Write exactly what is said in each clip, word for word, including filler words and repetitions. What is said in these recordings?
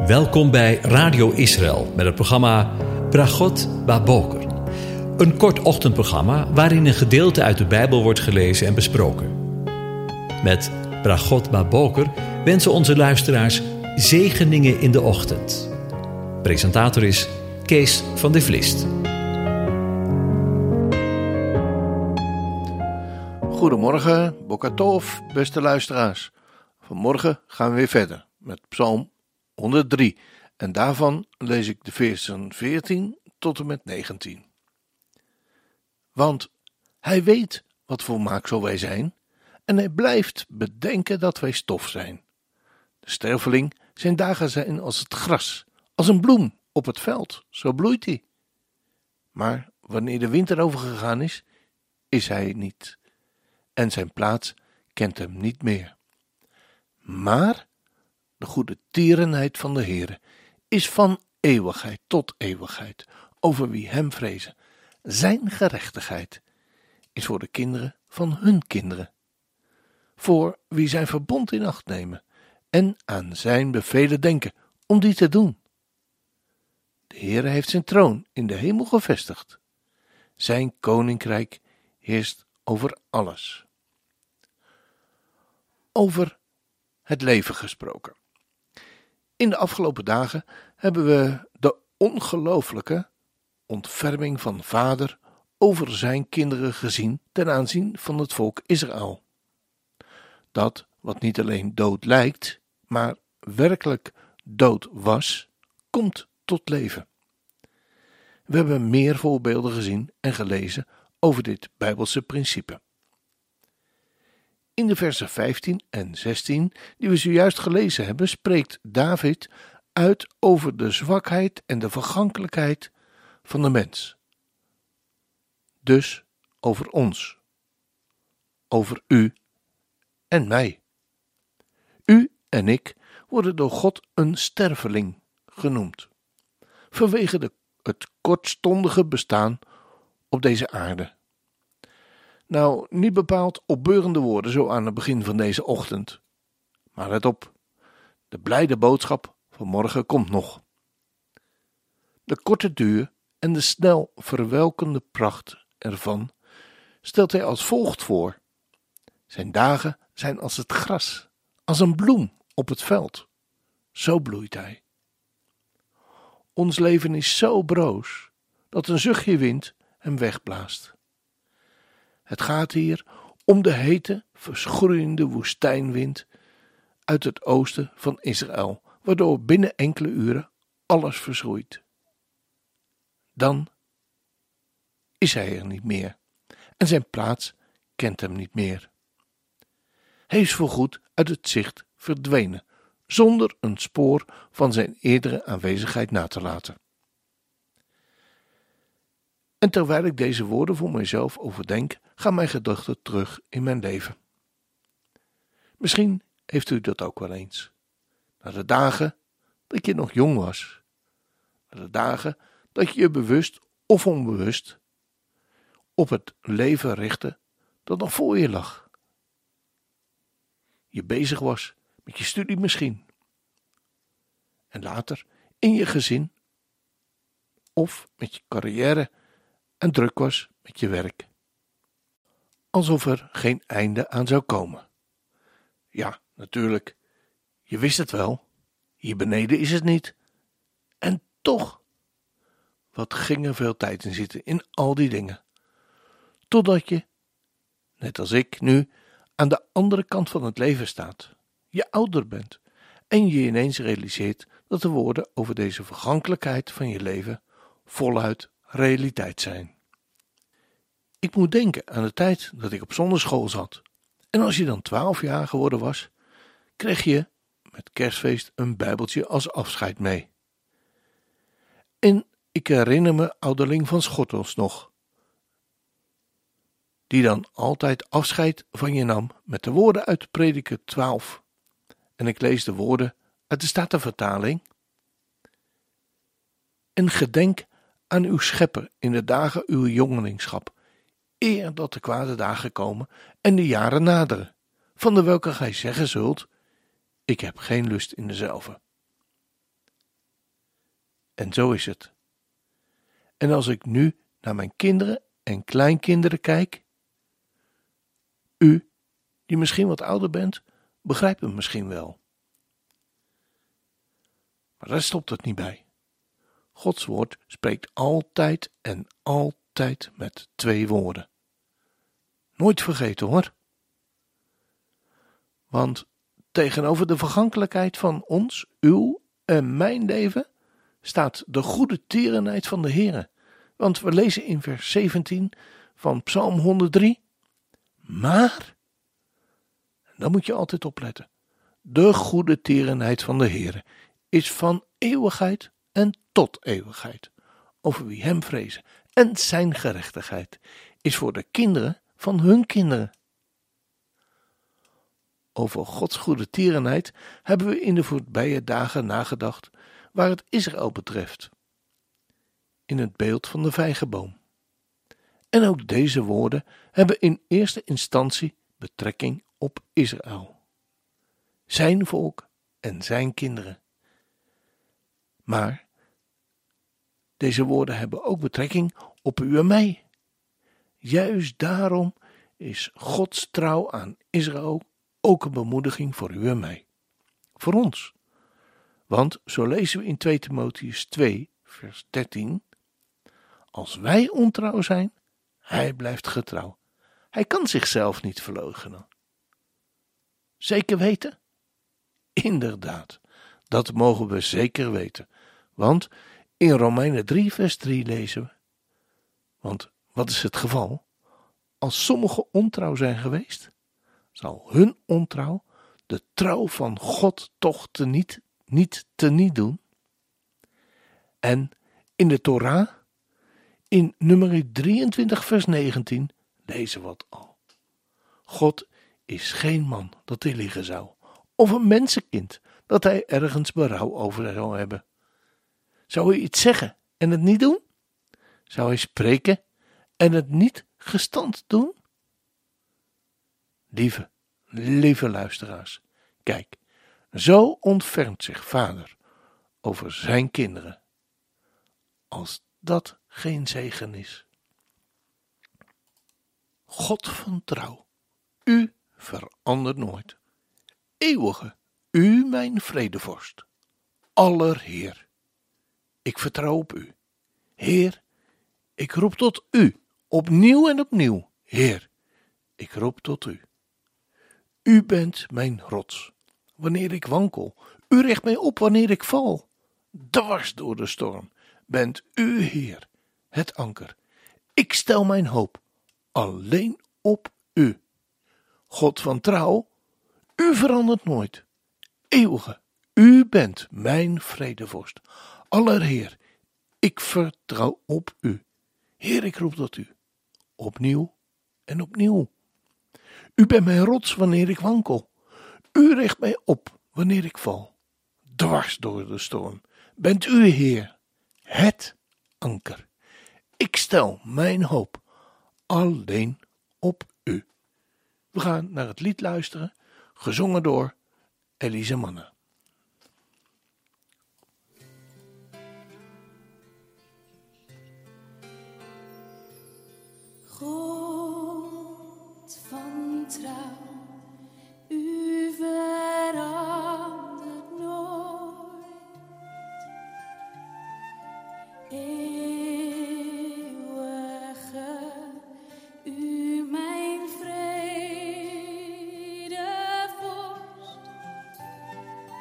Welkom bij Radio Israël met het programma Bragot Baboker. Een kort ochtendprogramma waarin een gedeelte uit de Bijbel wordt gelezen en besproken. Met Bragot Baboker wensen onze luisteraars zegeningen in de ochtend. Presentator is Kees van der Vlist. Goedemorgen, Boker Tov, beste luisteraars. Vanmorgen gaan we weer verder met Psalm honderddrie en daarvan lees ik de versen veertien tot en met negentien. Want hij weet wat voor maaksel wij zijn en hij blijft bedenken dat wij stof zijn. De sterveling, zijn dagen zijn als het gras, als een bloem op het veld, zo bloeit hij. Maar wanneer de winter overgegaan is, is hij niet en zijn plaats kent hem niet meer. Maar de goede tierenheid van de Heere is van eeuwigheid tot eeuwigheid over wie hem vrezen. Zijn gerechtigheid is voor de kinderen van hun kinderen, voor wie zijn verbond in acht nemen en aan zijn bevelen denken om die te doen. De Heere heeft zijn troon in de hemel gevestigd. Zijn koninkrijk heerst over alles. Over het leven gesproken. In de afgelopen dagen hebben we de ongelooflijke ontferming van Vader over zijn kinderen gezien ten aanzien van het volk Israël. Dat wat niet alleen dood lijkt, maar werkelijk dood was, komt tot leven. We hebben meer voorbeelden gezien en gelezen over dit Bijbelse principe. In de versen vijftien en zestien, die we zojuist gelezen hebben, spreekt David uit over de zwakheid en de vergankelijkheid van de mens. Dus over ons, over u en mij. U en ik worden door God een sterveling genoemd, vanwege de, het kortstondige bestaan op deze aarde. Nou, niet bepaald opbeurende woorden zo aan het begin van deze ochtend. Maar let op, de blijde boodschap van morgen komt nog. De korte duur en de snel verwelkende pracht ervan stelt hij als volgt voor. Zijn dagen zijn als het gras, als een bloem op het veld. Zo bloeit hij. Ons leven is zo broos dat een zuchtje wind hem wegblaast. Het gaat hier om de hete, verschroeiende woestijnwind uit het oosten van Israël, waardoor binnen enkele uren alles verschroeit. Dan is hij er niet meer en zijn plaats kent hem niet meer. Hij is voorgoed uit het zicht verdwenen, zonder een spoor van zijn eerdere aanwezigheid na te laten. En terwijl ik deze woorden voor mijzelf overdenk, gaan mijn gedachten terug in mijn leven. Misschien heeft u dat ook wel eens. Naar de dagen dat je nog jong was. Naar de dagen dat je je bewust of onbewust op het leven richtte dat nog voor je lag. Je bezig was met je studie misschien. En later in je gezin of met je carrière en druk was met je werk. Alsof er geen einde aan zou komen. Ja, natuurlijk, je wist het wel, hier beneden is het niet. En toch, wat ging er veel tijd in zitten in al die dingen. Totdat je, net als ik nu, aan de andere kant van het leven staat. Je ouder bent en je ineens realiseert dat de woorden over deze vergankelijkheid van je leven voluit realiteit zijn. Ik moet denken aan de tijd dat ik op zonderschool zat. En als je dan twaalf jaar geworden was, kreeg je met kerstfeest een bijbeltje als afscheid mee. En ik herinner me ouderling van Schottels nog, die dan altijd afscheid van je nam met de woorden uit Prediker twaalf. En ik lees de woorden uit de Statenvertaling. En gedenk aan uw schepper in de dagen uw jongelingschap, eer dat de kwade dagen komen en de jaren naderen, van de welke gij zeggen zult, ik heb geen lust in dezelve. En zo is het. En als ik nu naar mijn kinderen en kleinkinderen kijk, u, die misschien wat ouder bent, begrijpt het misschien wel. Maar daar stopt het niet bij. Gods woord spreekt altijd en altijd met twee woorden. Nooit vergeten hoor. Want tegenover de vergankelijkheid van ons, uw en mijn leven, staat de goede tierenheid van de Heere. Want we lezen in vers zeventien van Psalm honderddrie. Maar, dan moet je altijd opletten. De goede tierenheid van de Heere is van eeuwigheid en tot eeuwigheid. Over wie hem vrezen. En zijn gerechtigheid is voor de kinderen van hun kinderen. Over Gods goede tierenheid hebben we in de voorbije dagen nagedacht waar het Israël betreft. In het beeld van de vijgenboom. En ook deze woorden hebben in eerste instantie betrekking op Israël. Zijn volk en zijn kinderen. Maar deze woorden hebben ook betrekking op u en mij. Juist daarom is Gods trouw aan Israël ook een bemoediging voor u en mij. Voor ons. Want zo lezen we in twee Timotheüs twee, vers dertien. Als wij ontrouw zijn, hij blijft getrouw. Hij kan zichzelf niet verloochenen. Zeker weten? Inderdaad, dat mogen we zeker weten. Want in Romeinen drie, vers drie lezen we. Want wat is het geval? Als sommigen ontrouw zijn geweest, zal hun ontrouw de trouw van God toch teniet, niet teniet doen. En in de Torah, in nummer drieëntwintig vers negentien, lezen we het al. God is geen man dat hij liegen zou, of een mensenkind dat hij ergens berouw over zou hebben. Zou hij iets zeggen en het niet doen? Zou hij spreken en het niet gestand doen? Lieve, lieve luisteraars, kijk, zo ontfermt zich Vader over zijn kinderen. Als dat geen zegen is. God van trouw, u verandert nooit. Eeuwige, u mijn vredevorst, allerheer. Ik vertrouw op u. Heer, ik roep tot u, opnieuw en opnieuw. Heer, ik roep tot u. U bent mijn rots, wanneer ik wankel. U richt mij op wanneer ik val. Dwars door de storm bent u, Heer, het anker. Ik stel mijn hoop alleen op u. God van trouw, u verandert nooit. Eeuwige, u bent mijn vredevorst. Allerheer, ik vertrouw op u. Heer, ik roep tot u. Opnieuw en opnieuw. U bent mijn rots wanneer ik wankel. U richt mij op wanneer ik val. Dwars door de storm bent u, Heer, het anker. Ik stel mijn hoop alleen op u. We gaan naar het lied luisteren, gezongen door Elise Manne. God van trouw, u verandert nooit. Eeuwige, u mijn vredevorst,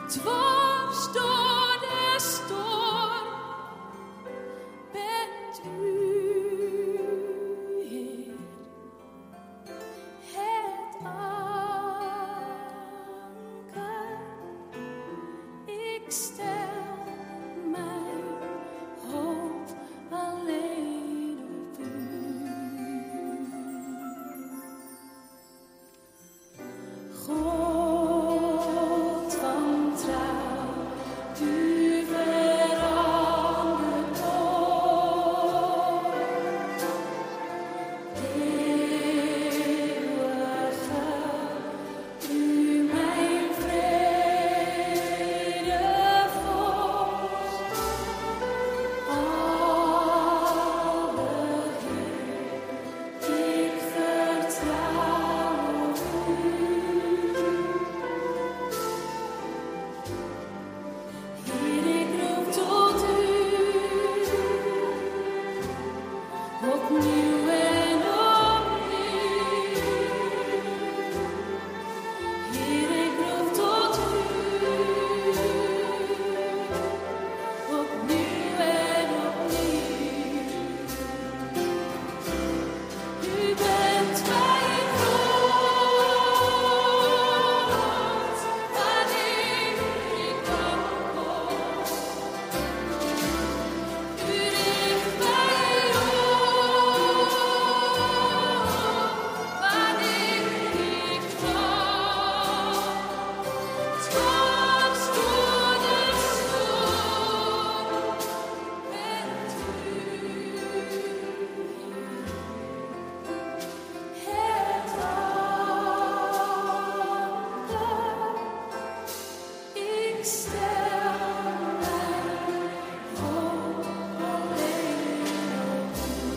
dwars door de storm bent u, Heer, het anker. Ik stel mijn hoop alleen op u. God van trouw, u verandert nooit. Eeuwige, u mijn vredevorst. Alle Heer, ik vertrouw op u. Heer, ik roep tot u, opnieuw en opnieuw. Heer, ik roep tot u, opnieuw en opnieuw. U bent mijn God, wanneer ik bang word. U richt mij op, wanneer ik val. Dwars door de storm bent u, het anker. Ik stel mijn hoop alleen op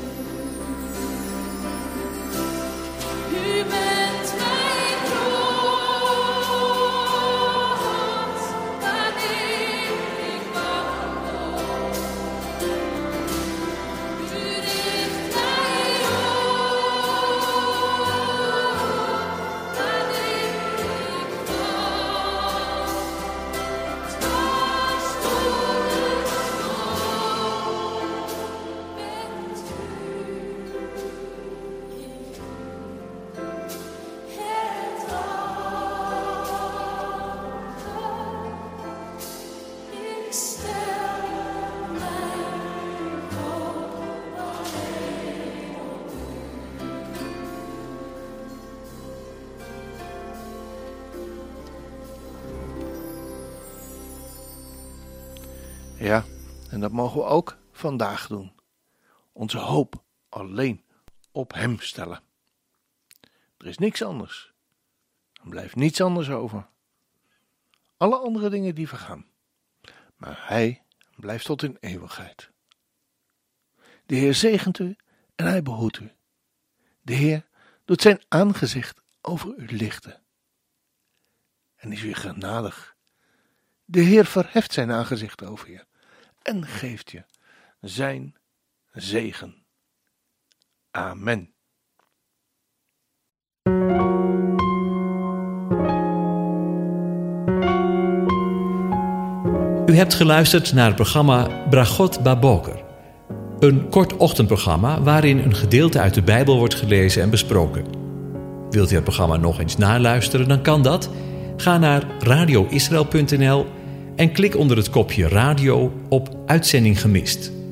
u. U bent mijn troost, wanneer ik bang word. U richt mij op, wanneer ik val. Dwars door de storm bent u, het anker. Ik stel mijn hoop alleen op Ja, en dat mogen we ook vandaag doen. Onze hoop alleen op Hem stellen. Er is niks anders. Er blijft niets anders over. Alle andere dingen die vergaan. Maar Hij blijft tot in eeuwigheid. De Heer zegent u en Hij behoedt u. De Heer doet zijn aangezicht over u lichten. En is u genadig. De Heer verheft zijn aangezicht over je en geeft je zijn zegen. Amen. U hebt geluisterd naar het programma Bragot Baboker. Een kort ochtendprogramma waarin een gedeelte uit de Bijbel wordt gelezen en besproken. Wilt u het programma nog eens naluisteren, dan kan dat. Ga naar radio israël punt n l en klik onder het kopje radio op Uitzending gemist.